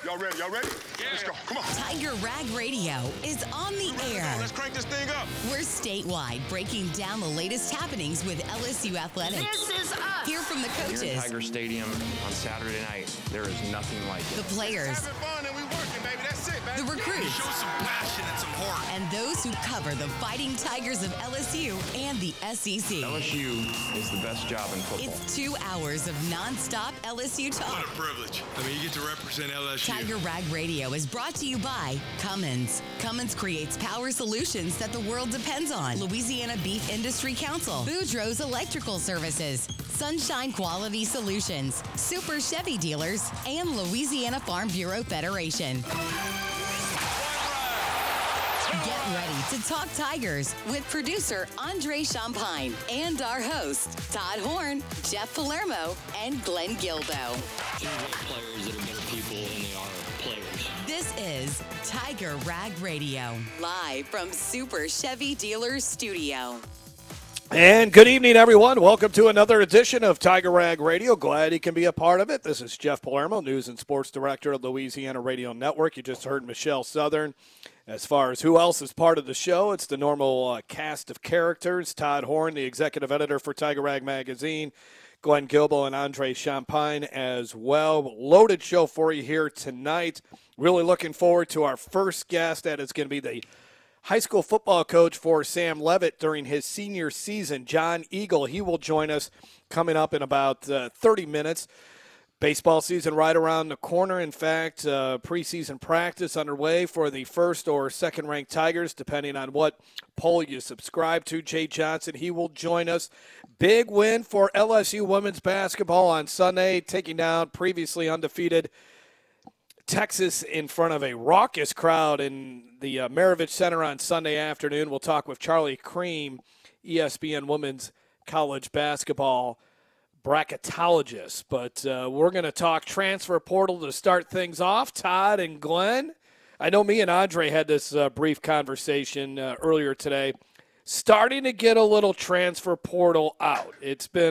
Y'all ready? Yeah. Let's go. Come on. Tiger Rag Radio is on the air. Let's crank this thing up. We're statewide, breaking down the latest happenings with LSU athletics. This is us. Hear from the Here in coaches, Tiger Stadium on Saturday night, there is nothing like the it. players, Having fun and we working, baby. That's it, man. the recruits, Show some passion and some heart. and those who cover the Fighting Tigers of LSU and the SEC. LSU is the best job in football. It's 2 hours of nonstop LSU What talk. a privilege. I mean, you get to represent LSU. Tiger Rag Radio is brought to you by Cummins. Cummins creates power solutions that the world depends on. Louisiana Beef Industry Council. Boudreaux's Electrical Services. Sunshine Quality Solutions. Super Chevy Dealers. And Louisiana Farm Bureau Federation. Get ready to talk Tigers with producer Andre Champagne and our hosts Todd Horn, Jeff Palermo, and Glenn Gilbo. There's players that are better people than they are players. This is Tiger Rag Radio, live from Super Chevy Dealers Studio. And good evening, everyone. Welcome to another edition of Tiger Rag Radio. Glad you can be a part of it. This is Jeff Palermo, News and Sports Director of Louisiana Radio Network. You just heard Michelle Southern. As far as who else is part of the show, it's the normal cast of characters. Todd Horn, the executive editor for Tiger Rag Magazine. Glenn Gilbo and Andre Champagne as well. Loaded show for you here tonight. Really looking forward to our first guest. That is going to be the high school football coach for Sam Leavitt during his senior season, John Eagle. He will join us coming up in about 30 minutes. Baseball season right around the corner. In fact, preseason practice underway for the first or second-ranked Tigers, depending on what poll you subscribe to. Jay Johnson, he will join us. Big win for LSU women's basketball on Sunday, taking down previously undefeated Texas in front of a raucous crowd in the Maravich Center on Sunday afternoon. We'll talk with Charlie Cream, ESPN Women's College Basketball bracketologist. But we're going to talk transfer portal to start things off. Todd and Glenn, I know me and Andre had this brief conversation earlier today. Starting to get a little transfer portal out. It's been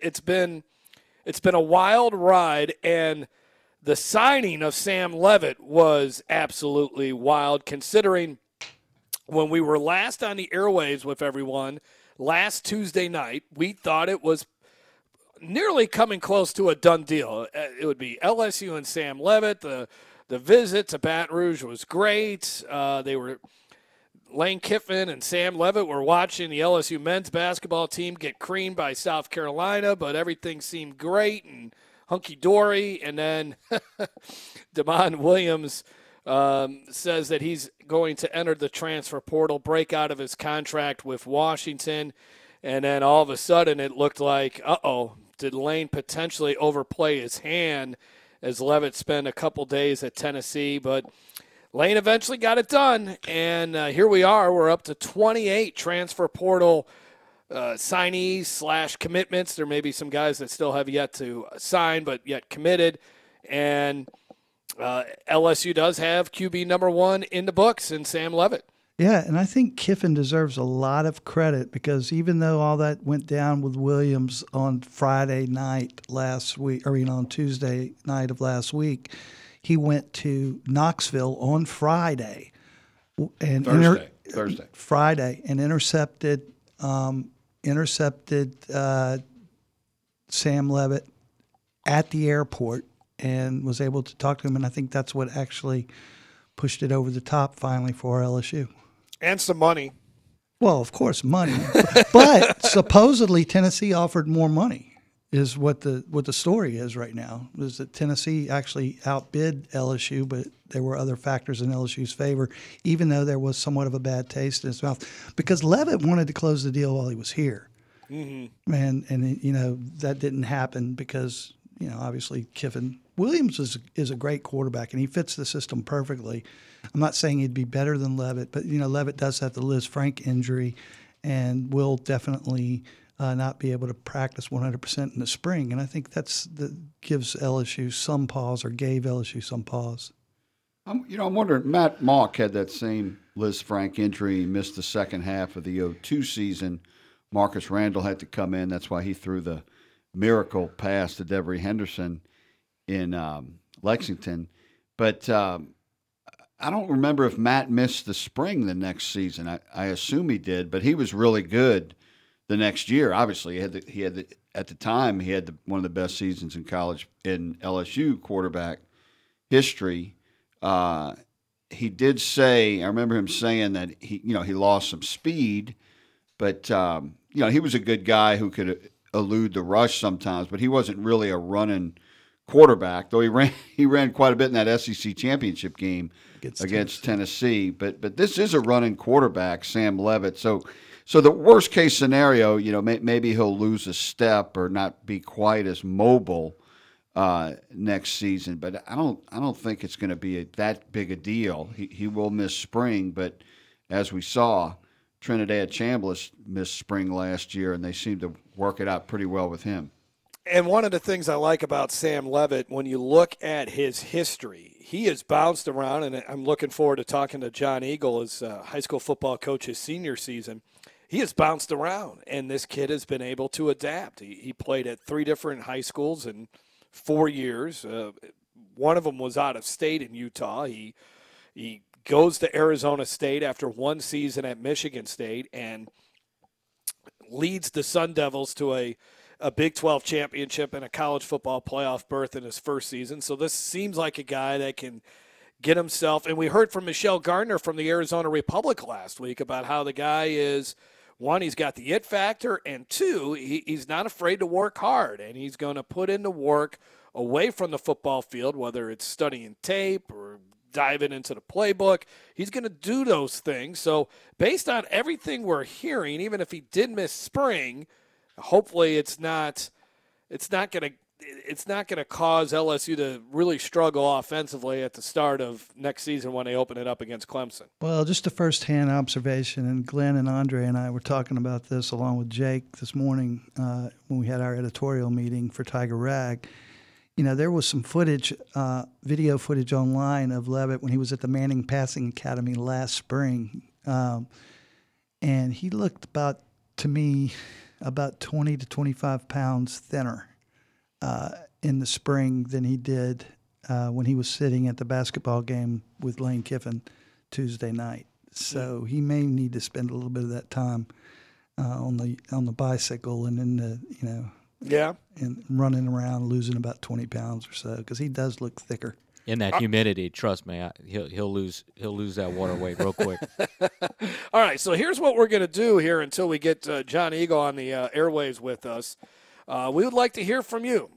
a wild ride, and the signing of Sam Leavitt was absolutely wild, considering when we were last on the airwaves with everyone last Tuesday night, we thought it was nearly coming close to a done deal. It would be LSU and Sam Leavitt. The visit to Baton Rouge was great. Lane Kiffin and Sam Leavitt were watching the LSU men's basketball team get creamed by South Carolina, but everything seemed great and hunky-dory. And then Damon Williams says that he's going to enter the transfer portal, break out of his contract with Washington. And then all of a sudden it looked like, did Lane potentially overplay his hand as Leavitt spent a couple days at Tennessee? But Lane eventually got it done, and here we are. We're up to 28 transfer portal signees / commitments. There may be some guys that still have yet to sign, but yet committed. And LSU does have QB number 1 in the books in Sam Leavitt. Yeah, and I think Kiffin deserves a lot of credit because even though all that went down with Williams on Friday night last week, on Tuesday night of last week, he went to Knoxville on Friday and Friday and intercepted Sam Leavitt at the airport and was able to talk to him, and I think that's what actually pushed it over the top finally for LSU. And some money. Well, of course, money. But supposedly Tennessee offered more money is what the story is right now, is that Tennessee actually outbid LSU, but there were other factors in LSU's favor, even though there was somewhat of a bad taste in his mouth. Because Leavitt wanted to close the deal while he was here. Mm-hmm. And that didn't happen because, obviously Kiffin. Williams is a great quarterback, and he fits the system perfectly. I'm not saying he'd be better than Leavitt, but, Leavitt does have the Liz Frank injury and will definitely not be able to practice 100% in the spring. And I think gives LSU some pause, or gave LSU some pause. I'm wondering, Matt Mock had that same Liz Frank injury. He missed the second half of the 2002 season. Marcus Randall had to come in. That's why he threw the miracle pass to Devery Henderson in Lexington. But I don't remember if Matt missed the spring the next season. I assume he did, but he was really good the next year. Obviously, he had at the time he had one of the best seasons in college in LSU quarterback history. He did say, I remember him saying that he lost some speed, but he was a good guy who could elude the rush sometimes, but he wasn't really a running quarterback, though he ran quite a bit in that SEC championship game against Tennessee. But this is a running quarterback, Sam Levitt. So the worst case scenario, maybe he'll lose a step or not be quite as mobile next season. But I don't think it's going to be that big a deal. He will miss spring, but as we saw, Trinidad Chambliss missed spring last year, and they seemed to work it out pretty well with him. And one of the things I like about Sam Levitt, when you look at his history, he has bounced around, and I'm looking forward to talking to John Eagle, his high school football coach, his senior season. He has bounced around, and this kid has been able to adapt. He played at 3 different high schools in 4 years. One of them was out of state in Utah. He goes to Arizona State after 1 season at Michigan State and leads the Sun Devils to a Big 12 championship and a college football playoff berth in his first season. So this seems like a guy that can get himself. And we heard from Michelle Gardner from the Arizona Republic last week about how the guy is, 1, he's got the it factor, and 2, he's not afraid to work hard, and he's going to put in the work away from the football field, whether it's studying tape or diving into the playbook. He's going to do those things. So based on everything we're hearing, even if he did miss spring, hopefully it's not going to cause LSU to really struggle offensively at the start of next season when they open it up against Clemson. Well, just a first-hand observation, and Glenn and Andre and I were talking about this along with Jake this morning when we had our editorial meeting for Tiger Rag. There was some footage, video footage online of Levitt when he was at the Manning Passing Academy last spring, and he looked about 20 to 25 pounds thinner in the spring than he did when he was sitting at the basketball game with Lane Kiffin Tuesday night. So he may need to spend a little bit of that time on the bicycle and in the and running around, losing about 20 pounds or so, because he does look thicker. In that humidity, trust me, he'll lose that water weight real quick. All right, so here's what we're going to do here until we get John Eagle on the airwaves with us. We would like to hear from you.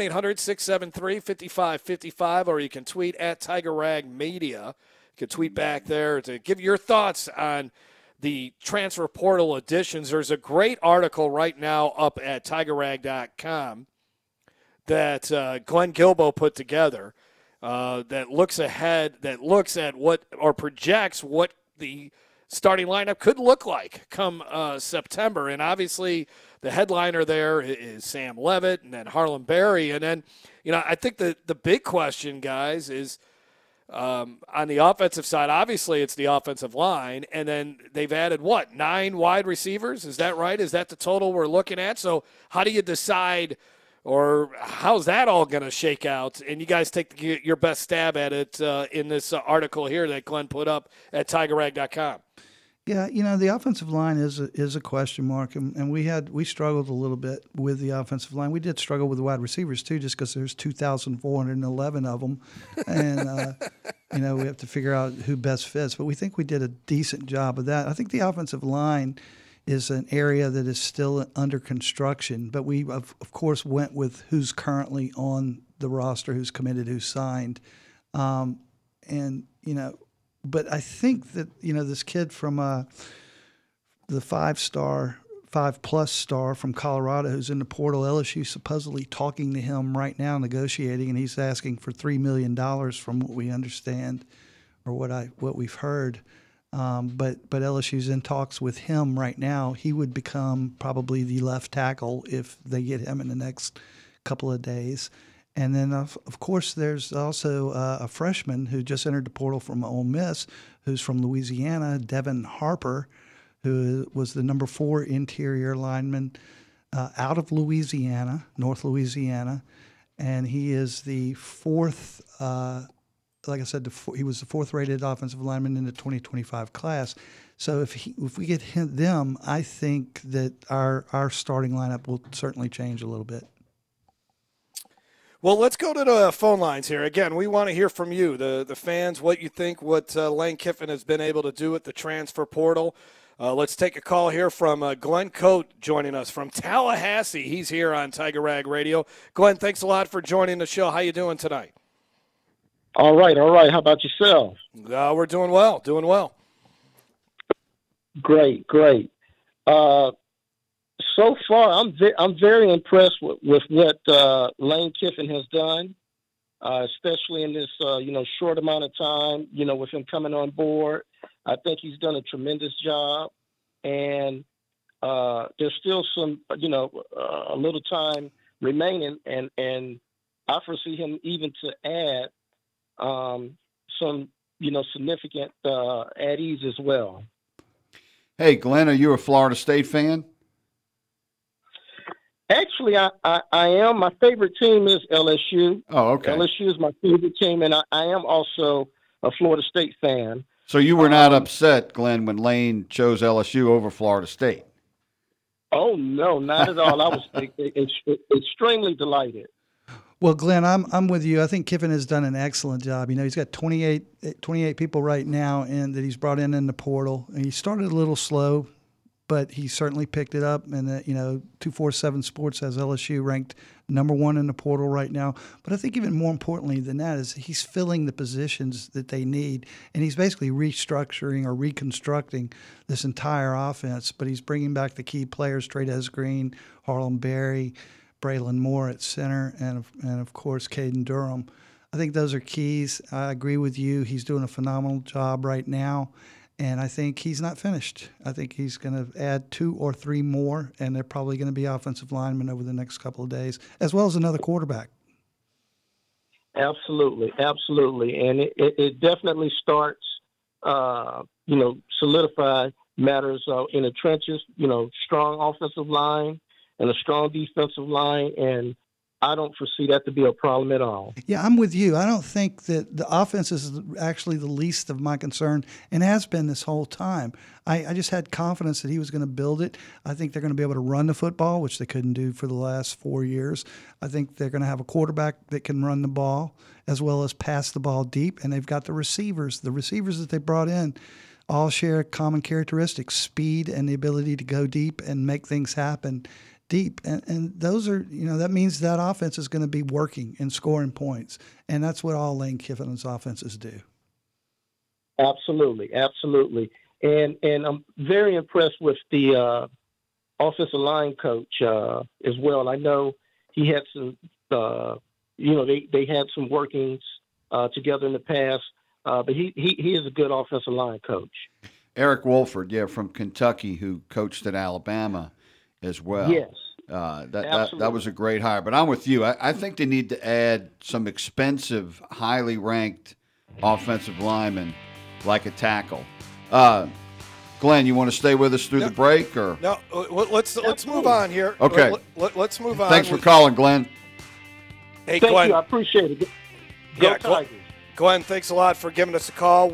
1-800-673-5555, or you can tweet at Tiger Rag Media. You can tweet back there to give your thoughts on the transfer portal additions. There's a great article right now up at TigerRag.com that Glenn Guilbeau put together that looks ahead, that looks at what or projects what the starting lineup could look like come September. And obviously the headliner there is Sam Levitt and then Harlem Berry. And then, I think the big question, guys, is on the offensive side, obviously it's the offensive line. And then they've added, 9 wide receivers? Is that right? Is that the total we're looking at? So how do you decide, or how's that all going to shake out? And you guys take your best stab at it in this article here that Glenn put up at TigerRag.com. Yeah, the offensive line is a question mark, and we struggled a little bit with the offensive line. We did struggle with the wide receivers too, just because there's 2,411 of them, and we have to figure out who best fits. But we think we did a decent job of that. I think the offensive line is an area that is still under construction, but we of course went with who's currently on the roster, who's committed, who's signed, But I think that, this kid from the 5+ star from Colorado who's in the portal, LSU supposedly talking to him right now, negotiating, and he's asking for $3 million from what we understand or what we've heard. But LSU's in talks with him right now. He would become probably the left tackle if they get him in the next couple of days. And then, of course, there's also a freshman who just entered the portal from Ole Miss, who's from Louisiana, Devin Harper, who was the number 4 interior lineman out of Louisiana, North Louisiana. And he is the 4th like I said, he was the 4th-rated offensive lineman in the 2025 class. So if we get them, I think that our starting lineup will certainly change a little bit. Well, let's go to the phone lines here. Again, we want to hear from you, the fans, what you think, what Lane Kiffin has been able to do at the transfer portal. Let's take a call here from Glenn Coate joining us from Tallahassee. He's here on Tiger Rag Radio. Glenn, thanks a lot for joining the show. How you doing tonight? All right. How about yourself? We're doing well. Great. So far, I'm very impressed with what Lane Kiffin has done, especially in this short amount of time. With him coming on board, I think he's done a tremendous job, and there's still some a little time remaining, and I foresee him even to add some significant addies as well. Hey, Glenn, are you a Florida State fan? Actually, I am. My favorite team is LSU. Oh, okay. LSU is my favorite team, and I am also a Florida State fan. So you were not upset, Glenn, when Lane chose LSU over Florida State? Oh, no, not at all. I was extremely delighted. Well, Glenn, I'm with you. I think Kiffin has done an excellent job. He's got 28 people right now and that he's brought in the portal. And he started a little slow, but he certainly picked it up. And 247 Sports has LSU ranked number 1 in the portal right now. But I think even more importantly than that is he's filling the positions that they need, and he's basically restructuring or reconstructing this entire offense. But he's bringing back the key players: Trey'Dez Green, Harlem Berry, Braylon Moore at center, and of course Caden Durham. I think those are keys. I agree with you. He's doing a phenomenal job right now. And I think he's not finished. I think he's going to add 2 or 3 more, and they're probably going to be offensive linemen over the next couple of days, as well as another quarterback. Absolutely. And it definitely starts, solidify matters in the trenches, strong offensive line and a strong defensive line, and I don't foresee that to be a problem at all. Yeah, I'm with you. I don't think that the offense is actually the least of my concern and has been this whole time. I just had confidence that he was going to build it. I think they're going to be able to run the football, which they couldn't do for the last 4 years. I think they're going to have a quarterback that can run the ball as well as pass the ball deep, and they've got the receivers. The receivers that they brought in all share common characteristics: speed and the ability to go deep and make things happen deep. And those are, that means that offense is going to be working and scoring points. And that's what all Lane Kiffin's offenses do. Absolutely. And I'm very impressed with the offensive line coach as well. I know he had some, they had some workings together in the past, but he is a good offensive line coach. Eric Wolford, from Kentucky, who coached at Alabama as well. Yes. That was a great hire. But I'm with you. I think they need to add some expensive, highly ranked offensive linemen like a tackle. Glenn, you want to stay with us through the break? Or no? Let's move on here. Okay. Let's move on. Thanks for calling, Glenn. Hey, Thank Glenn. you. I appreciate it. Go Tigers. Glenn, thanks a lot for giving us a call.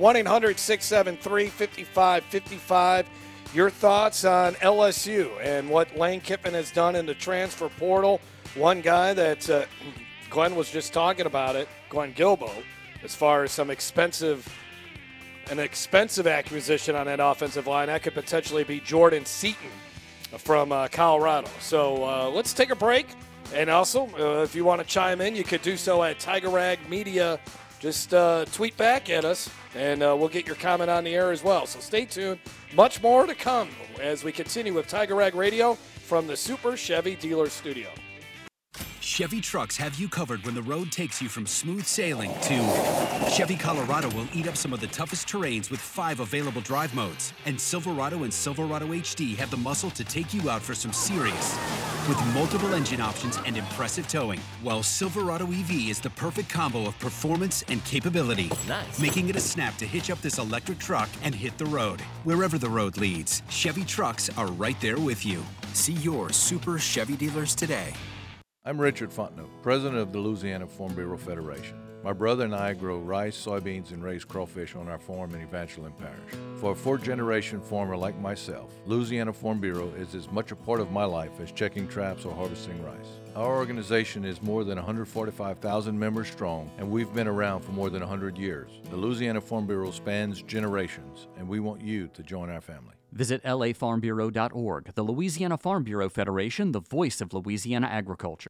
1-800-673-5555. Your thoughts on LSU and what Lane Kiffin has done in the transfer portal. One guy that Glenn was just talking about it, Glenn Guilbeau, as far as an expensive acquisition on that offensive line. That could potentially be Jordan Seaton from Colorado. So let's take a break. And also, if you want to chime in, you could do so at Tiger Rag Media. Just tweet back at us, and we'll get your comment on the air as well. So stay tuned. Much more to come as we continue with Tiger Rag Radio from the Super Chevy Dealer Studio. Chevy trucks have you covered when the road takes you from smooth sailing to Chevy Colorado will eat up some of the toughest terrains with 5 available drive modes. And Silverado and Silverado HD have the muscle to take you out for some serious with multiple engine options and impressive towing. While Silverado EV is the perfect combo of performance and capability, making it a snap to hitch up this electric truck and hit the road. Wherever the road leads, Chevy trucks are right there with you. See your Super Chevy dealers today. I'm Richard Fontenot, president of the Louisiana Farm Bureau Federation. My brother and I grow rice, soybeans, and raise crawfish on our farm in Evangeline Parish. For a fourth-generation farmer like myself, Louisiana Farm Bureau is as much a part of my life as checking traps or harvesting rice. Our organization is more than 145,000 members strong, and we've been around for more than 100 years. The Louisiana Farm Bureau spans generations, and we want you to join our family. Visit lafarmbureau.org. The Louisiana Farm Bureau Federation, the voice of Louisiana agriculture.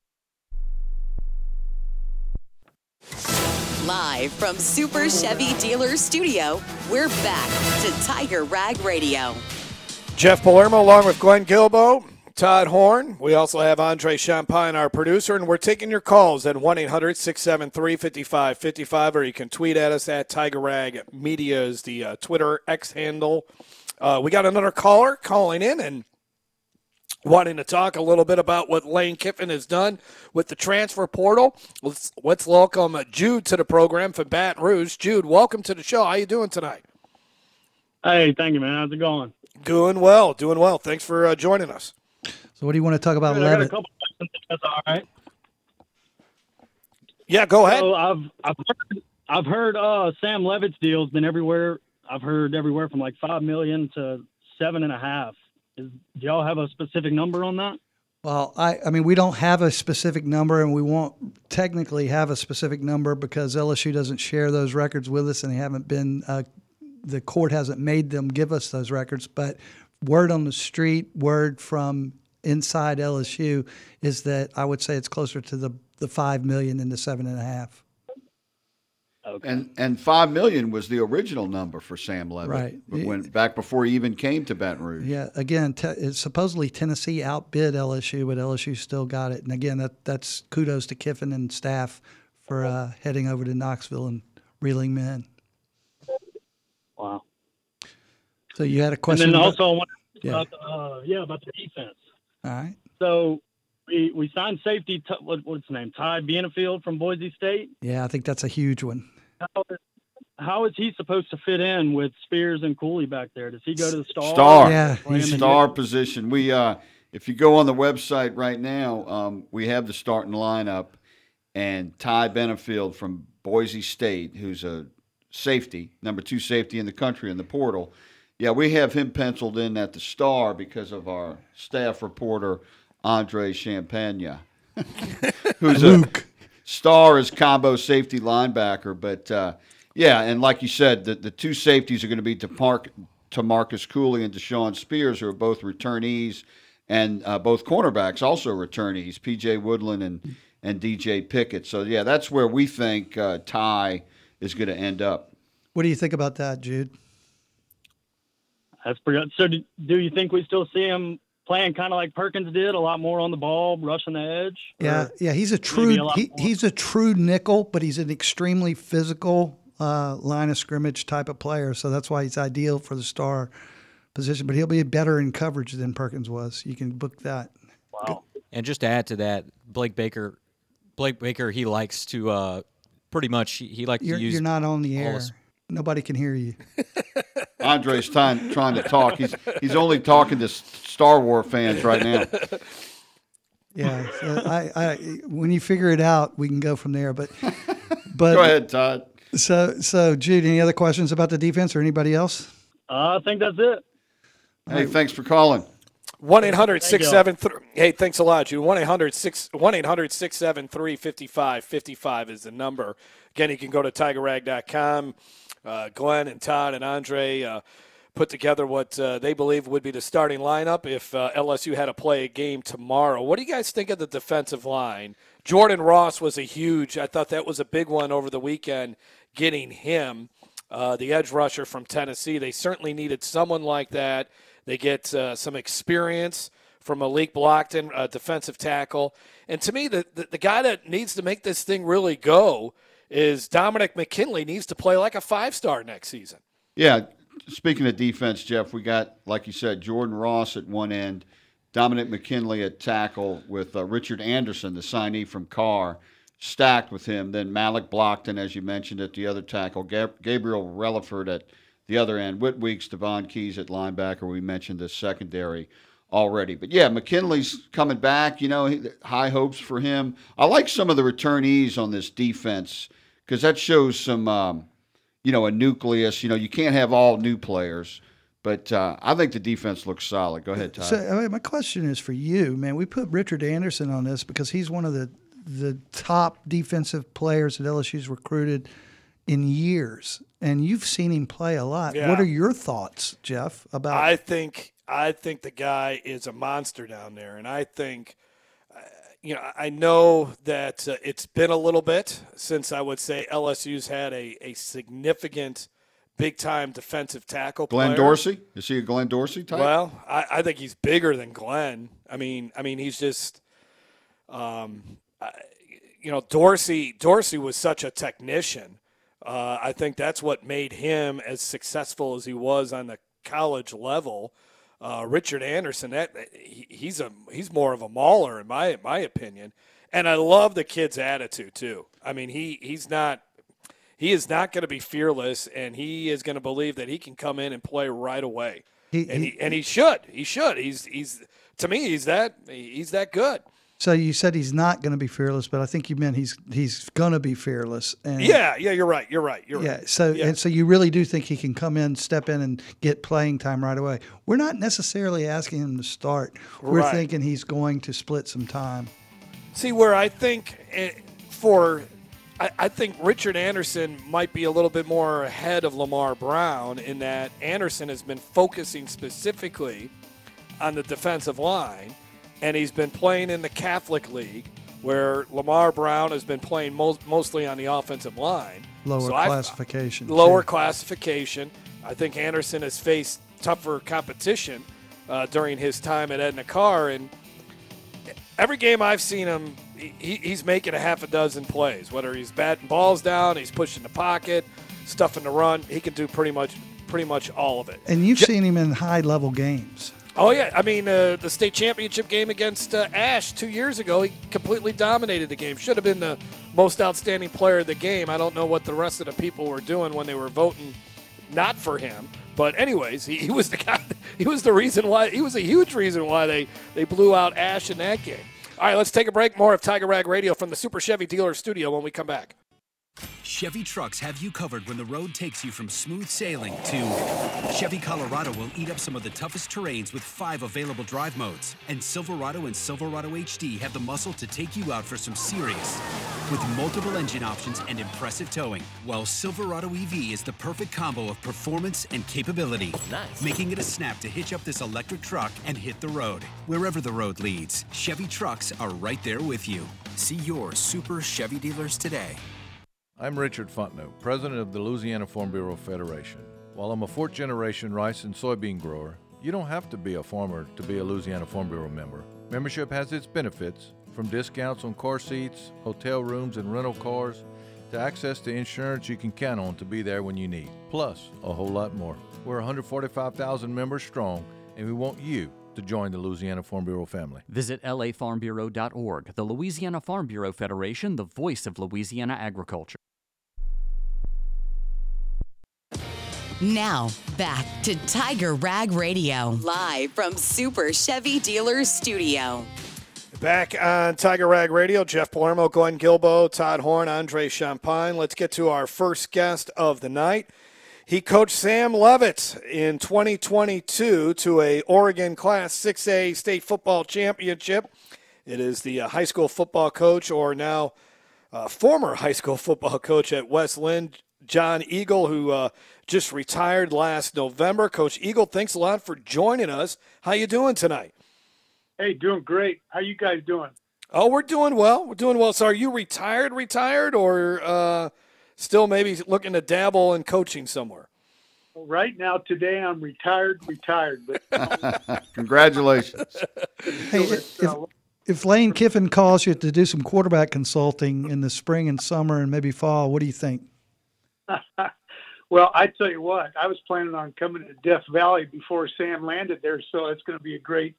Live from Super Chevy Dealer Studio, we're back to Tiger Rag Radio. Jeff Palermo along with Glenn Guilbeau, Todd Horn. We also have Andre Champagne, our producer, and we're taking your calls at 1-800-673-5555, or you can tweet at us at Tiger Rag Media is the Twitter X handle. We got another caller calling in and wanting to talk a little bit about what Lane Kiffin has done with the transfer portal. Let's welcome Jude to the program from Baton Rouge. Jude, welcome to the show. How you doing tonight? Hey, thank you, man. How's it going? Doing well. Thanks for joining us. So what do you want to talk about, I got a Levitt? couple questions, if that's all right. Yeah, go ahead. So I've heard Sam Levitt's deal's been everywhere. I've heard everywhere from like $5 million to $7.5 million. Do y'all have a specific number on that? Well, I mean, we don't have a specific number, and we won't technically have a specific number because LSU doesn't share those records with us, and they haven't been. The court hasn't made them give us those records. But word on the street, word from inside LSU, is that I would say it's closer to the $5 million than the $7.5 million. Okay. And $5 million was the original number for Sam Levitt, right? Back before he even came to Baton Rouge. Yeah. Again, it's supposedly Tennessee outbid LSU, but LSU still got it. And again, that's kudos to Kiffin and staff for heading over to Knoxville and reeling them in. Wow. So you had a question. And then about, also about the defense. All right. So we signed safety. What's his name? Ty Benefield from Boise State. Yeah, I think that's a huge one. How is he supposed to fit in with Spears and Cooley back there? Does he go to the star? Yeah, he's star position. We, if you go on the website right now, we have the starting lineup, and Ty Benefield from Boise State, who's a safety, number 2 safety in the country in the portal. Yeah, we have him penciled in at the star because of our staff reporter, Andre Champagne, who's a star as combo safety linebacker. But, yeah, and like you said, the 2 safeties are going to be Tamarcus Cooley and Deshaun Spears, who are both returnees, and both cornerbacks also returnees, P.J. Woodland and D.J. Pickett. So, yeah, that's where we think Ty is going to end up. What do you think about that, Jude? That's pretty good. So do you think we still see him playing kind of like Perkins did, a lot more on the ball, rushing the edge? Yeah, he's a true he's a true nickel, but he's an extremely physical line of scrimmage type of player. So that's why he's ideal for the star position. But he'll be better in coverage than Perkins was. You can book that. Wow. And just to add to that, Blake Baker, he likes to pretty much he likes to use. You're not on the air. Nobody can hear you. Andre's trying to talk. He's only talking to Star Wars fans right now. Yeah, so I when you figure it out, we can go from there. But go ahead, Todd. So Jude, any other questions about the defense or anybody else? I think that's it. Hey, thanks for calling. 1-800-673. Hey, thanks a lot, Jude. 1-800-673-5555 is the number. Again, you can go to tigerrag.com. Glenn and Todd and Andre put together what they believe would be the starting lineup if LSU had to play a game tomorrow. What do you guys think of the defensive line? Jordan Ross was I thought that was a big one over the weekend, getting him, the edge rusher from Tennessee. They certainly needed someone like that. They get some experience from Malik Blockton, defensive tackle. And to me, the guy that needs to make this thing really go is Dominic McKinley. Needs to play like a 5-star next season. Yeah, speaking of defense, Jeff, we got, like you said, Jordan Ross at one end, Dominic McKinley at tackle with Richard Anderson, the signee from Carr, stacked with him. Then Malik Blockton, as you mentioned, at the other tackle. Gabriel Relaford at the other end. Whit Weeks, Devon Keys at linebacker. We mentioned the secondary already. But, yeah, McKinley's coming back. High hopes for him. I like some of the returnees on this defense because that shows some, a nucleus. You can't have all new players. But I think the defense looks solid. Go ahead, Todd. So my question is for you, man. We put Richard Anderson on this because he's one of the top defensive players that LSU's recruited in years, and you've seen him play a lot. Yeah. What are your thoughts, Jeff, about? I think the guy is a monster down there, and I think, I know that it's been a little bit since I would say LSU's had a significant, big-time defensive tackle player. Glenn Dorsey? Is he a Glenn Dorsey type? Well, I think he's bigger than Glenn. I mean, he's just, Dorsey was such a technician. I think that's what made him as successful as he was on the college level. Richard Anderson, he's more of a mauler in my opinion, and I love the kid's attitude too. I mean, he is not going to be fearless, and he is going to believe that he can come in and play right away. He should. He's to me, he's that good. So you said he's not going to be fearless, but I think you meant he's going to be fearless. And yeah, you're right. You're right. So you really do think he can come in, step in, and get playing time right away. We're not necessarily asking him to start. We're thinking he's going to split some time. See, where I think I think Richard Anderson might be a little bit more ahead of Lamar Brown in that Anderson has been focusing specifically on the defensive line, and he's been playing in the Catholic League where Lamar Brown has been playing mostly on the offensive line. Lower classification. Classification. I think Anderson has faced tougher competition during his time at Edna Carr, and every game I've seen him, he's making a half a dozen plays. Whether he's batting balls down, he's pushing the pocket, stuffing the run, he can do pretty much all of it. And you've seen him in high-level games. Oh, yeah. I mean, the state championship game against Ash 2 years ago, he completely dominated the game. Should have been the most outstanding player of the game. I don't know what the rest of the people were doing when they were voting not for him. But anyways, he was the guy. He was the reason why. He was a huge reason why they blew out Ash in that game. All right, let's take a break. More of Tiger Rag Radio from the Super Chevy Dealer Studio when we come back. Chevy trucks have you covered when the road takes you from smooth sailing to Chevy Colorado will eat up some of the toughest terrains with 5 available drive modes. And Silverado and Silverado HD have the muscle to take you out for some serious with multiple engine options and impressive towing. While Silverado EV is the perfect combo of performance and capability, making it a snap to hitch up this electric truck and hit the road. Wherever the road leads, Chevy trucks are right there with you. See your Super Chevy dealers today. I'm Richard Fontenot, president of the Louisiana Farm Bureau Federation. While I'm a 4th-generation rice and soybean grower, you don't have to be a farmer to be a Louisiana Farm Bureau member. Membership has its benefits, from discounts on car seats, hotel rooms, and rental cars, to access to insurance you can count on to be there when you need, plus a whole lot more. We're 145,000 members strong, and we want you to join the Louisiana Farm Bureau family. Visit lafarmbureau.org. The Louisiana Farm Bureau Federation, the voice of Louisiana agriculture. Now, back to Tiger Rag Radio, live from Super Chevy Dealers Studio. Back on Tiger Rag Radio, Jeff Palermo, Glenn Gilbo, Todd Horn, Andre Champagne. Let's get to our first guest of the night. He coached Sam Leavitt in 2022 to a Oregon Class 6A state football championship. It is the high school football coach, or now former high school football coach at West Linn, John Eagle, who just retired last November. Coach Eagle, thanks a lot for joining us. How you doing tonight? Hey, doing great. How you guys doing? Oh, we're doing well. We're doing well. So are you retired, or still maybe looking to dabble in coaching somewhere? Well, right now, today, I'm retired. But Congratulations. Hey, if Lane Kiffin calls you to do some quarterback consulting in the spring and summer and maybe fall, what do you think? Well, I tell you what, I was planning on coming to Death Valley before Sam landed there, so it's going to be a great.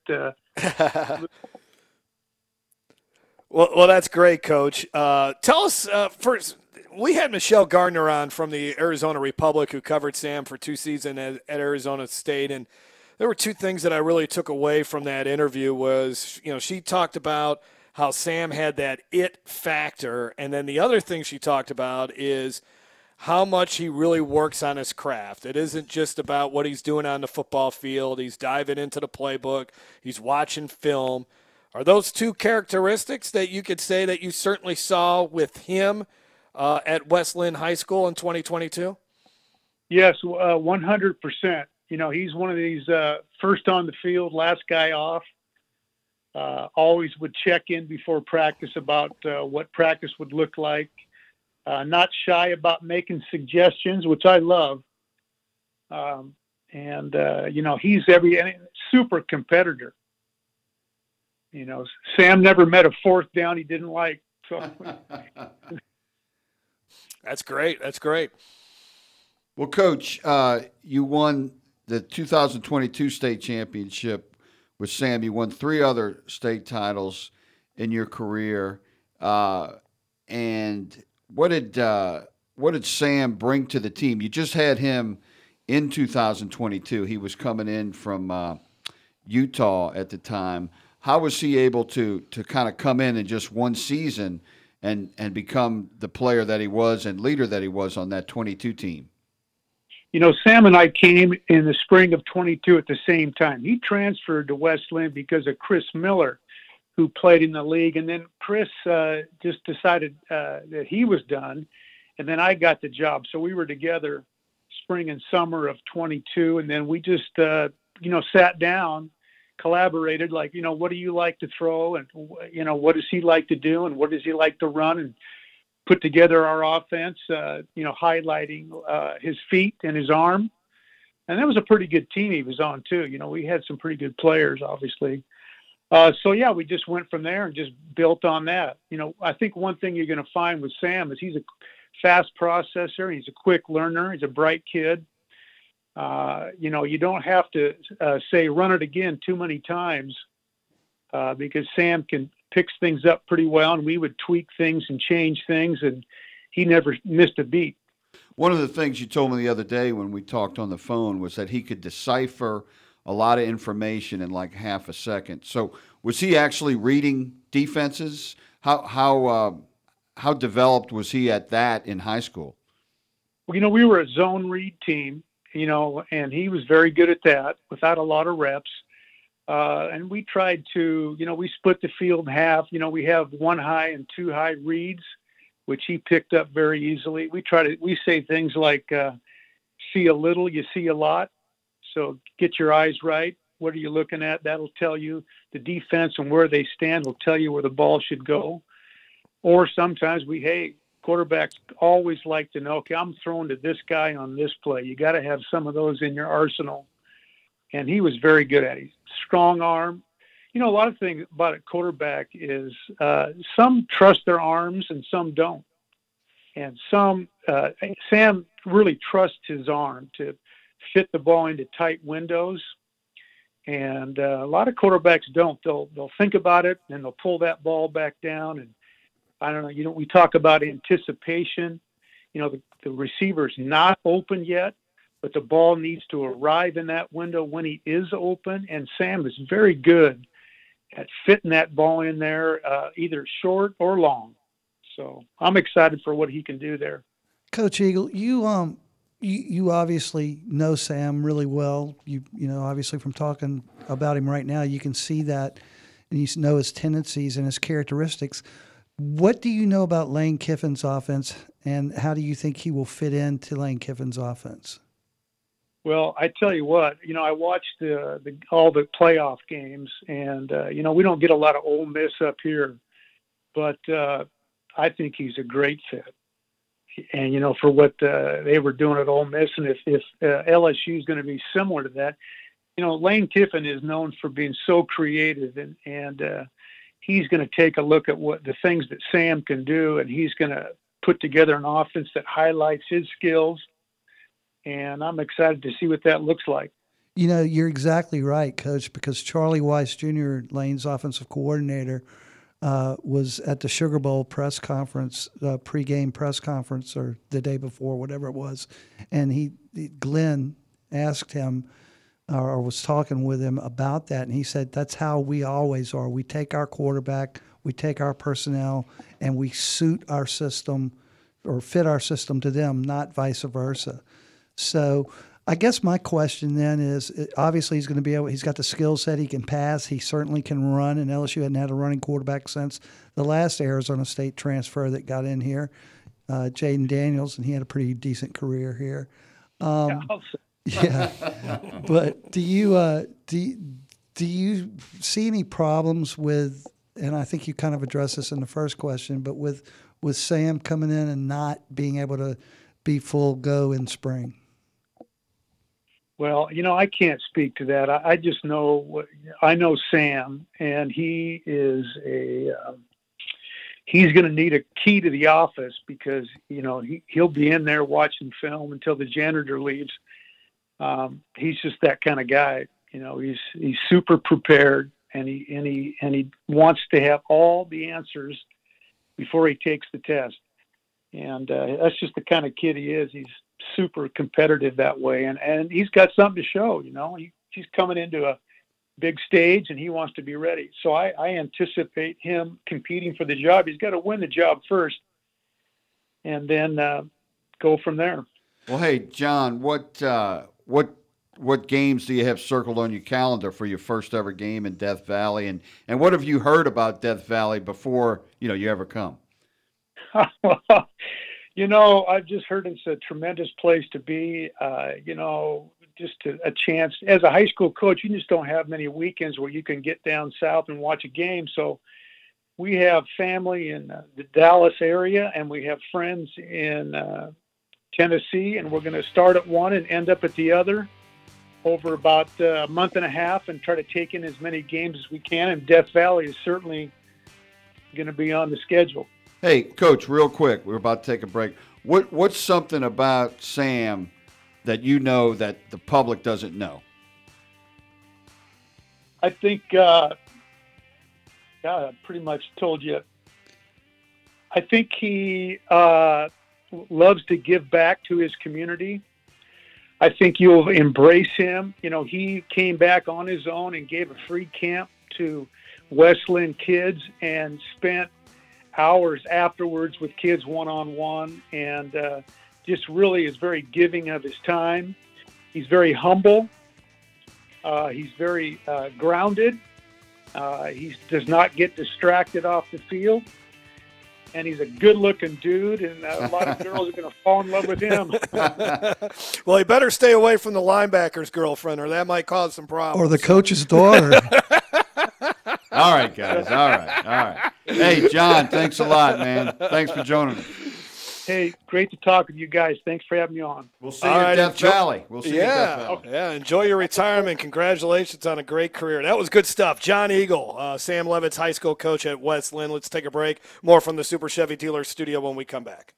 Well, that's great, Coach. Tell us first. We had Michelle Gardner on from the Arizona Republic, who covered Sam for 2 seasons at Arizona State, and there were 2 things that I really took away from that interview. Was she talked about how Sam had that it factor. And then the other thing she talked about is how much he really works on his craft. It isn't just about what he's doing on the football field. He's diving into the playbook. He's watching film. Are those two characteristics that you could say that you certainly saw with him at West Linn High School in 2022? Yes, 100%. You know, he's one of these first on the field, last guy off. Always would check in before practice about what practice would look like. Not shy about making suggestions, which I love. You know, he's super competitor. You know, Sam never met a fourth down he didn't like. So That's great. That's great. Well, Coach, you won the 2022 state championship with Sam. You won 3 other state titles in your career. And what did Sam bring to the team? You just had him in 2022. He was coming in from Utah at the time. How was he able to kind of come in just one season and become the player that he was and leader that he was on that 22 team? You know, Sam and I came in the spring of 22 at the same time. He transferred to West Linn because of Chris Miller, who played in the league. And then Chris just decided that he was done. And then I got the job. So we were together spring and summer of 22. And then we just, sat down, collaborated, like, you know, what do you like to throw? And, you know, what does he like to do? And what does he like to run? And put together our offense, highlighting his feet and his arm. And that was a pretty good team he was on, too. You know, we had some pretty good players, obviously. We just went from there and just built on that. You know, I think one thing you're going to find with Sam is he's a fast processor. He's a quick learner. He's a bright kid. You don't have to say run it again too many times because Sam can picks things up pretty well, and we would tweak things and change things, and he never missed a beat. One of the things you told me the other day when we talked on the phone was that he could decipher a lot of information in like half a second. So was he actually reading defenses? How developed was he at that in high school? Well, you know, we were a zone read team, you know, and he was very good at that without a lot of reps. And we tried to, you know, we split the field in half. You know, we have 1 high and 2 high reads, which he picked up very easily. We say things like, see a little, you see a lot. So get your eyes right. What are you looking at? That'll tell you the defense and where they stand will tell you where the ball should go. Or sometimes quarterbacks always like to know, okay, I'm throwing to this guy on this play. You got to have some of those in your arsenal. And he was very good at it. Strong arm. You know, a lot of things about a quarterback is some trust their arms and some don't. And Sam really trusts his arm to fit the ball into tight windows. And a lot of quarterbacks don't. They'll think about it and they'll pull that ball back down. And I don't know, you know, we talk about anticipation. You know, the receiver's not open yet, but the ball needs to arrive in that window when he is open. And Sam is very good at fitting that ball in there, either short or long. So I'm excited for what he can do there. Coach Eagle, you obviously know Sam really well. You know, obviously from talking about him right now, you can see that, and you know his tendencies and his characteristics. What do you know about Lane Kiffin's offense, and how do you think he will fit into Lane Kiffin's offense? Well, I tell you what, you know, I watched all the playoff games, and you know, we don't get a lot of Ole Miss up here, but I think he's a great fit. And you know, for what they were doing at Ole Miss, and if LSU is going to be similar to that, you know, Lane Kiffin is known for being so creative, and he's going to take a look at what the things that Sam can do, and he's going to put together an offense that highlights his skills. And I'm excited to see what that looks like. You know, you're exactly right, Coach, because Charlie Weiss Jr., Lane's offensive coordinator, was at the Sugar Bowl press conference, pregame press conference, or the day before, whatever it was, and Glenn asked him or was talking with him about that, and he said, that's how we always are. We take our quarterback, We take our personnel and we suit our system or fit our system to them, not vice versa. So I guess my question then is, obviously he's going to be able, he's got the skill set, he can pass, he certainly can run, and LSU hadn't had a running quarterback since the last Arizona State transfer that got in here, Jaden Daniels, and he had a pretty decent career here. Yeah, but do you see any problems with, and I think you kind of addressed this in the first question, but with Sam coming in and not being able to be full go in spring? Well, I can't speak to that. I just know I know Sam, and he is he's going to need a key to the office because he'll be in there watching film until the janitor leaves. He's just that kind of guy. He's super prepared, and he wants to have all the answers before he takes the test. And that's just the kind of kid he is. He's super competitive that way, and he's got something to show. He's coming into a big stage, and he wants to be ready. So I anticipate him competing for the job. He's got to win the job first, and then go from there. Well, hey, John, what games do you have circled on your calendar for your first ever game in Death Valley, and what have you heard about Death Valley before you ever come? I've just heard it's a tremendous place to be. Just a chance. As a high school coach, you just don't have many weekends where you can get down south and watch a game. So we have family in the Dallas area, and we have friends in Tennessee, and we're going to start at one and end up at the other over about a month and a half and try to take in as many games as we can. And Death Valley is certainly going to be on the schedule. Hey, Coach, real quick, we're about to take a break. What's something about Sam that that the public doesn't know? I think, I pretty much told you. I think he loves to give back to his community. I think you'll embrace him. He came back on his own and gave a free camp to Westland kids and spent hours afterwards with kids one-on-one, and just really is very giving of his time. He's very humble. He's very grounded. He does not get distracted off the field. And he's a good-looking dude, and a lot of girls are going to fall in love with him. Well, he better stay away from the linebacker's girlfriend, or that might cause some problems. Or the coach's daughter. All right, guys. All right. Hey, John, thanks a lot, man. Thanks for joining us. Hey, great to talk with you guys. Thanks for having me on. We'll see you at Death Valley. We'll see you at Death Valley. Yeah, enjoy your retirement. Congratulations on a great career. That was good stuff. John Eagle, Sam Levitt's high school coach at Westland. Let's take a break. More from the Super Chevy Dealers studio when we come back.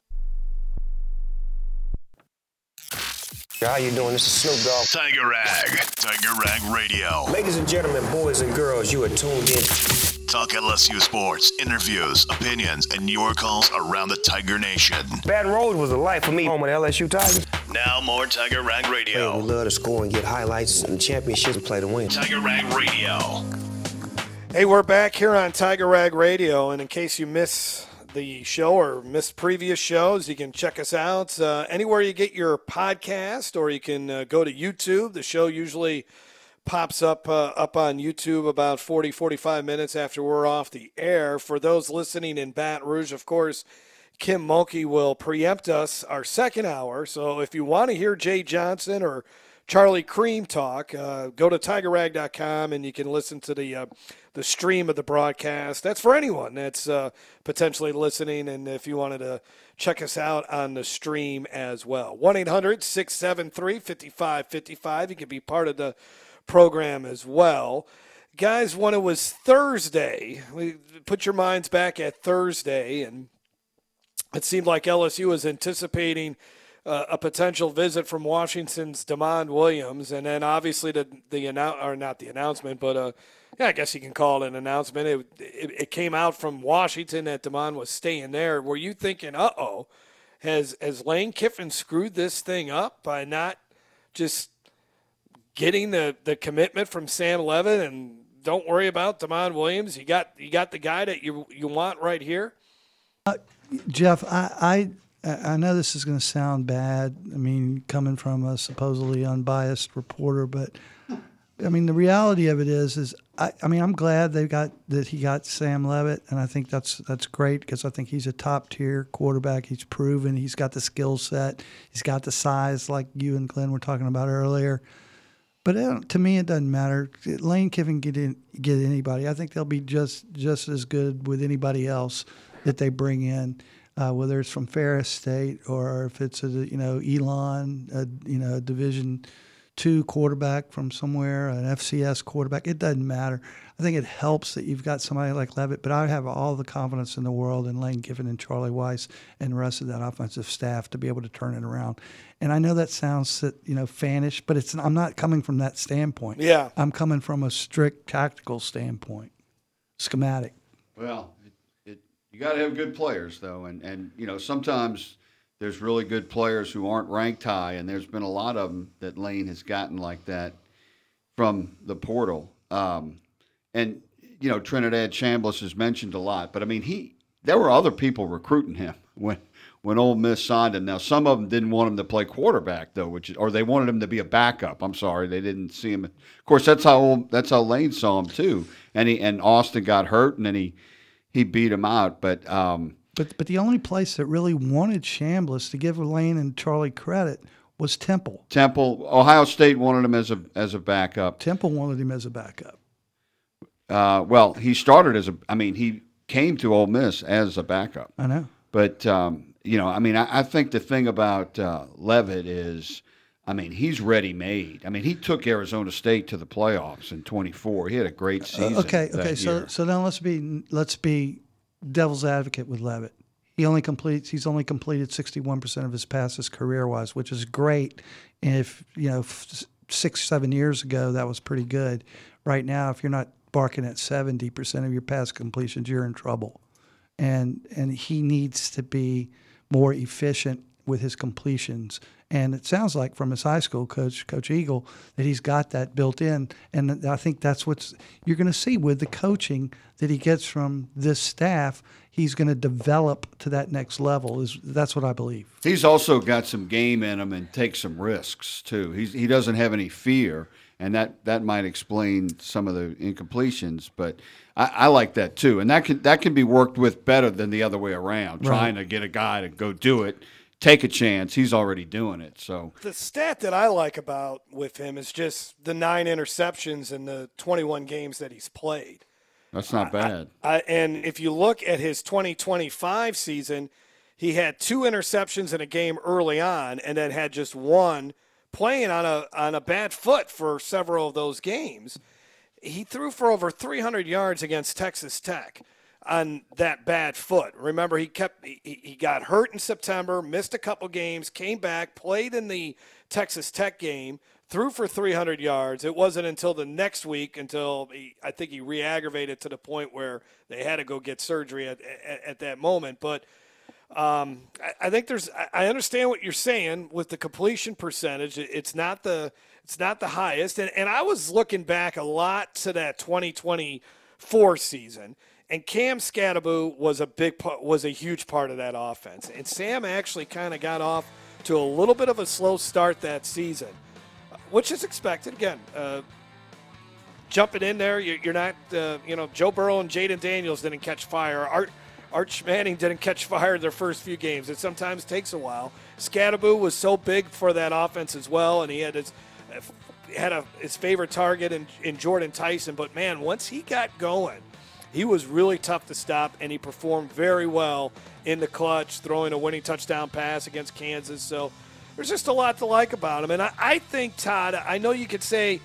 How you doing? This is Snoop Dogg. Tiger Rag Radio. Ladies and gentlemen, boys and girls, you are tuned in. Talk LSU sports, interviews, opinions, and your calls around the Tiger Nation. Baton Rouge was a life for me, home with LSU Tigers. Now more Tiger Rag Radio. We love to score and get highlights and championships and play to win. Tiger Rag Radio. Hey, we're back here on Tiger Rag Radio, and in case you miss the show or missed previous shows, you can check us out anywhere you get your podcast, or you can go to YouTube. The show usually pops up on YouTube about 45 minutes after we're off the air. For those listening in Baton Rouge, of course, Kim Mulkey will preempt us our second hour. So if you want to hear Jay Johnson or Charlie Cream talk, go to TigerRag.com and you can listen to the stream of the broadcast. That's for anyone that's potentially listening, and if you wanted to check us out on the stream as well. 1-800-673-5555. You can be part of the program as well. Guys, when it was Thursday, put your minds back at Thursday, and it seemed like LSU was anticipating a potential visit from Washington's DeMond Williams, and then obviously I guess you can call it an announcement. It came out from Washington that DeMond was staying there. Were you thinking, has Lane Kiffin screwed this thing up by not just getting the commitment from Sam Levitt and don't worry about Damon Williams. You got the guy that you want right here. Jeff, I know this is going to sound bad. I mean, coming from a supposedly unbiased reporter, but I mean, the reality of it is I'm glad he got Sam Levitt, and I think that's great because I think he's a top tier quarterback. He's proven he's got the skill set, he's got the size, like you and Glenn were talking about earlier. But to me, it doesn't matter. Lane Kiffin get anybody. I think they'll be just as good with anybody else that they bring in, whether it's from Ferris State or if it's Elon, a Division II quarterback from somewhere, an FCS quarterback. It doesn't matter. I think it helps that you've got somebody like Levitt, but I have all the confidence in the world in Lane Kiffin and Charlie Weiss and the rest of that offensive staff to be able to turn it around. And I know that sounds fanish, but I'm not coming from that standpoint. Yeah. I'm coming from a strict tactical standpoint, schematic. Well, you got to have good players, though, and sometimes there's really good players who aren't ranked high, and there's been a lot of them that Lane has gotten like that from the portal. And Trinidad Chambliss is mentioned a lot, but I mean there were other people recruiting him when Ole Miss signed him. Now some of them didn't want him to play quarterback though, or they wanted him to be a backup. I'm sorry, they didn't see him. Of course, that's how Lane saw him too. And Austin got hurt, and then he beat him out. But the only place that really wanted Chambliss, to give Lane and Charlie credit, was Temple. Ohio State wanted him as a backup. Temple wanted him as a backup. Well, he started he came to Ole Miss as a backup. I know. But, I think the thing about Levitt is, he's ready-made. He took Arizona State to the playoffs in 24. He had a great season. Okay. So then let's be devil's advocate with Levitt. He's only completed 61% of his passes career-wise, which is great. And if 6-7 years ago that was pretty good. Right now, if you're not barking at 70% of your pass completions, you're in trouble. And he needs to be more efficient with his completions. And it sounds like from his high school coach, Coach Eagle, that he's got that built in. And I think that's what you're going to see with the coaching that he gets from this staff. He's going to develop to that next level. That's what I believe. He's also got some game in him and takes some risks, too. He doesn't have any fear, and that might explain some of the incompletions. But I like that, too. And that can be worked with better than the other way around, trying to get a guy to go do it. Take a chance. He's already doing it. So the stat that I like about with him is just the 9 interceptions in the 21 games that he's played. That's not bad. And if you look at his 2025 season, he had 2 interceptions in a game early on, and then had just 1 playing on a bad foot for several of those games. He threw for over 300 yards against Texas Tech on that bad foot. Remember, he got hurt in September, missed a couple games, came back, played in the Texas Tech game, threw for 300 yards. It wasn't until the next week until I think he re-aggravated to the point where they had to go get surgery at that moment. But I think I understand what you're saying with the completion percentage. It's not the highest. And I was looking back a lot to that 2024 season. And Cam Scatterbo was a huge part of that offense. And Sam actually kind of got off to a little bit of a slow start that season, which is expected. Again, jumping in there, you're not, Joe Burrow and Jaden Daniels didn't catch fire. Arch Manning didn't catch fire in their first few games. It sometimes takes a while. Scatterbo was so big for that offense as well, and he had his favorite target in Jordan Tyson. But, man, once he got going, he was really tough to stop, and he performed very well in the clutch, throwing a winning touchdown pass against Kansas. So there's just a lot to like about him. And I think, Todd, I know you could say,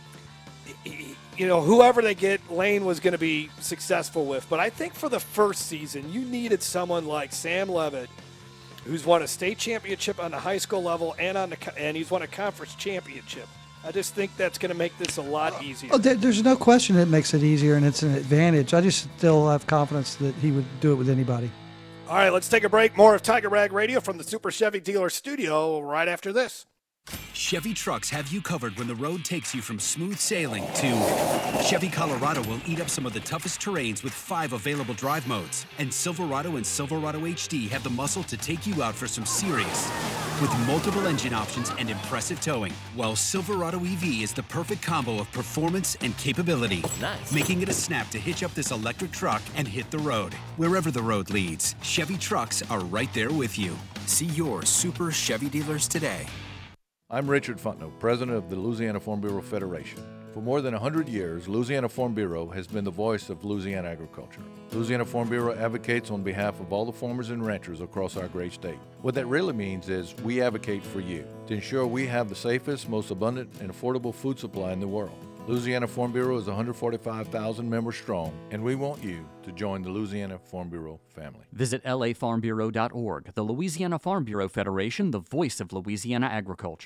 whoever they get, Lane was going to be successful with. But I think for the first season, you needed someone like Sam Levitt, who's won a state championship on the high school level and he's won a conference championship. I just think that's going to make this a lot easier. Oh, there's no question it makes it easier, and it's an advantage. I just still have confidence that he would do it with anybody. All right, let's take a break. More of Tiger Rag Radio from the Super Chevy Dealer Studio right after this. Chevy Trucks have you covered when the road takes you from smooth sailing to Chevy Colorado will eat up some of the toughest terrains with 5 available drive modes. And Silverado and Silverado HD have the muscle to take you out for some serious with multiple engine options and impressive towing. While Silverado EV is the perfect combo of performance and capability, making it a snap to hitch up this electric truck and hit the road. Wherever the road leads, Chevy Trucks are right there with you. See your Super Chevy dealers today. I'm Richard Fontenot, president of the Louisiana Farm Bureau Federation. For more than 100 years, Louisiana Farm Bureau has been the voice of Louisiana agriculture. Louisiana Farm Bureau advocates on behalf of all the farmers and ranchers across our great state. What that really means is we advocate for you to ensure we have the safest, most abundant, and affordable food supply in the world. Louisiana Farm Bureau is 145,000 members strong, and we want you to join the Louisiana Farm Bureau family. Visit lafarmbureau.org, the Louisiana Farm Bureau Federation, the voice of Louisiana agriculture.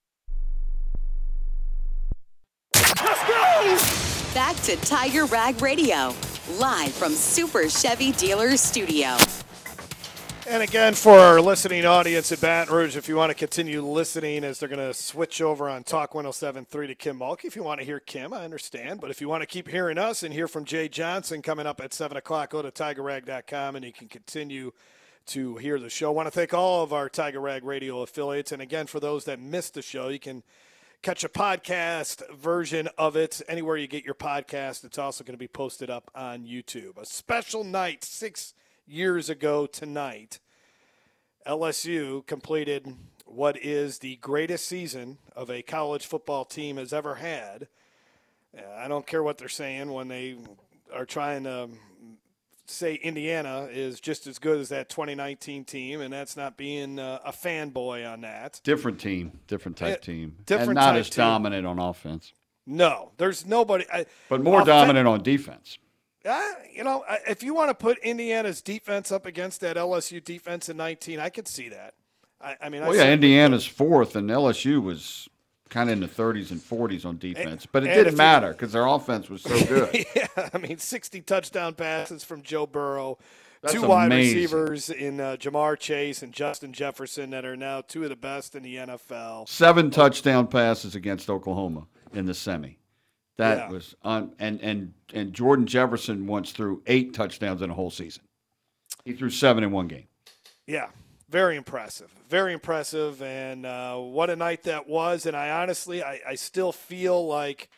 Back to Tiger Rag Radio, live from Super Chevy Dealers Studio. And again, for our listening audience at Baton Rouge, if you want to continue listening as they're going to switch over on Talk 107.3 to Kim Mulkey. If you want to hear Kim, I understand. But if you want to keep hearing us and hear from Jay Johnson coming up at 7 o'clock, go to TigerRag.com and you can continue to hear the show. I want to thank all of our Tiger Rag Radio affiliates. And again, for those that missed the show, you can catch a podcast version of it anywhere you get your podcast. It's also going to be posted up on YouTube. A special night 6 years ago tonight, LSU completed what is the greatest season of a college football team has ever had. I don't care what they're saying when they are trying to say Indiana is just as good as that 2019 team, and that's not being a fanboy on that. Different team, different type team. Different and not type as team. dominant on offense. No, there's nobody. But more dominant on defense. If you want to put Indiana's defense up against that LSU defense in 19, I could see that. Indiana's fourth, and LSU was kind of in the 30s and 40s on defense. But it and didn't matter because their offense was so good. 60 touchdown passes from Joe Burrow. That's 2 wide amazing. receivers in Jamar Chase and Justin Jefferson that are now 2 of the best in the NFL. 7 touchdown passes against Oklahoma in the semi. That was on, and Jordan Jefferson once threw 8 touchdowns in a whole season. He threw 7 in one game. Yeah, very impressive. Very impressive, and what a night that was. And I honestly, I still feel like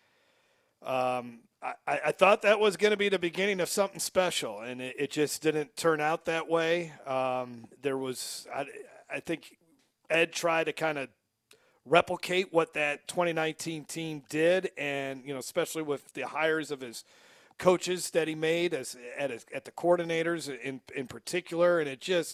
I thought that was going to be the beginning of something special, and it just didn't turn out that way. There was, I think Ed tried to kind of replicate what that 2019 team did, and especially with the hires of his coaches that he made at the coordinators in particular, and it just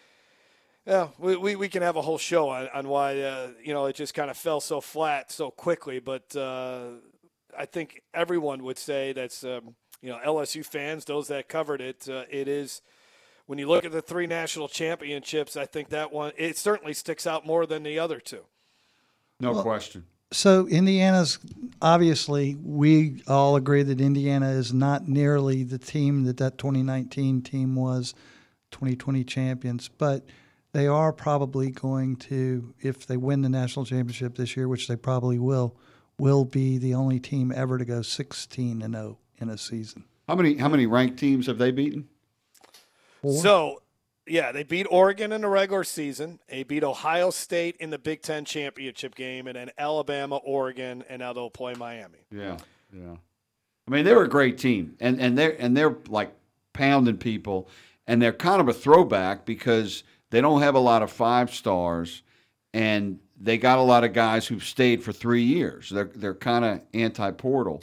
we can have a whole show on why it just kind of fell so flat so quickly, but I think everyone would say that's LSU fans, those that covered it, it is. When you look at the 3 national championships, I think that one it certainly sticks out more than the other 2. No question. So Indiana's, obviously, we all agree that Indiana is not nearly the team that 2019 team was, 2020 champions, but they are probably going to, if they win the national championship this year, which they probably will be the only team ever to go 16-0 in a season. How many ranked teams have they beaten? 4. So, yeah, they beat Oregon in the regular season. They beat Ohio State in the Big Ten championship game, and then Alabama, Oregon, and now they'll play Miami. Yeah. I mean, they're a great team, and they're like pounding people, and they're kind of a throwback because they don't have a lot of 5 stars, and they got a lot of guys who've stayed for 3 years. They're kind of anti-portal,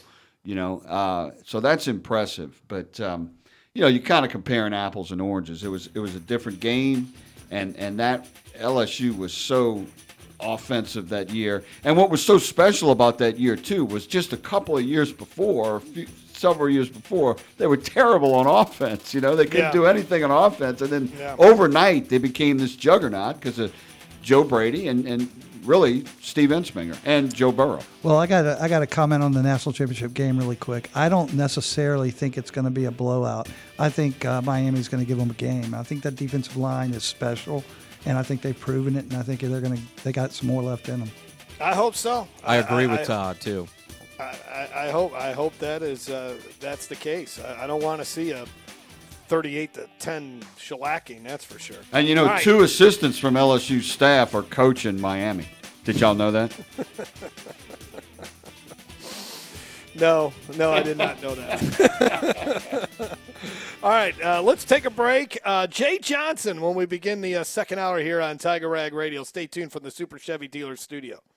so that's impressive. But you kind of comparing apples and oranges. It was a different game, and that LSU was so offensive that year. And what was so special about that year too was just a couple of years before, several years before, they were terrible on offense. They couldn't do anything on offense, and then overnight they became this juggernaut because of Joe Brady and really Steve Ensminger and Joe Burrow. Well, I got to comment on the national championship game really quick. I don't necessarily think it's going to be a blowout. I think Miami's going to give them a game. I think that defensive line is special, and I think they've proven it, and I think they got some more left in them. I hope so. I agree with Todd too. I hope that is that's the case. I don't want to see a 38-10 shellacking. That's for sure. And you know, All right. 2 assistants from LSU staff are coaching Miami. Did y'all know that? No, I did not know that. All right, let's take a break. Jay Johnson when we begin the second hour here on Tiger Rag Radio. Stay tuned from the Super Chevy Dealers studio.